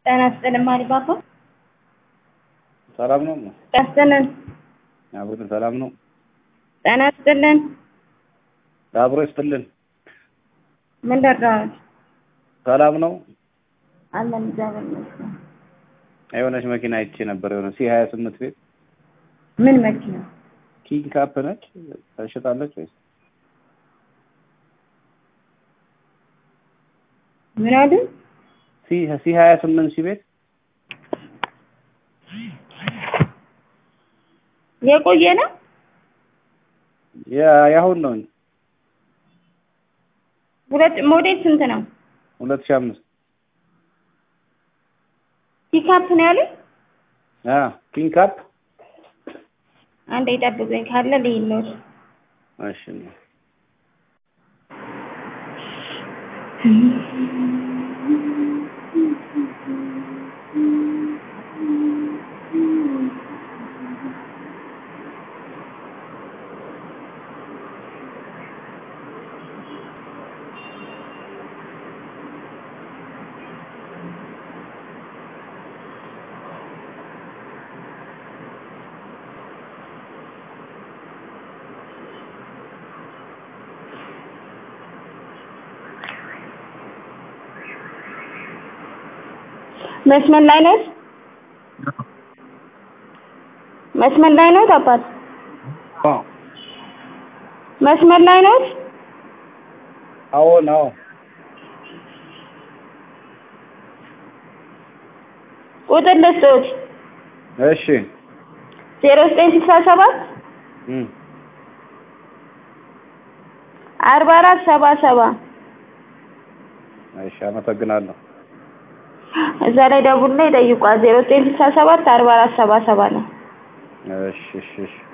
ጤና ይስጥልኝ ማሪባባ። ሰላም ነው? ያስጥልን። አብሮ ሰላም ነው? ጤና ይስጥልን። አብሮ ይስጥልን። ምን ደረሰ? ሰላም ነው? አለን እግዚአብሔር ይመስገን። የሆነች መኪና አይቼ ነበር የሆነ C28 ቤት። ምን መኪና? ኪንግ ካፕ ነች ተሽጣለች ወይስ? ምን አለ? C28 ቤት የቆየ ነው? ያሁን ነው። ሁለት ሞዴል ስንት ነው? 2005 ፒካፕ ነው ያለው? ኪንግ ካፕ አንዴ ይጠብቁኝ ካለ ልይሎት። እሺ መስመር ላይ ነው? መስመር ላይ ነው አባት? መስመር ላይ ነው? አዎ ነው። ቁጥር ልስጥዎት? እሺ 0967 4477 እሺ አመሰግናለሁ። እዛ ላይ ደውልና ይጠይቋት 0967 4477 ነው። እሺ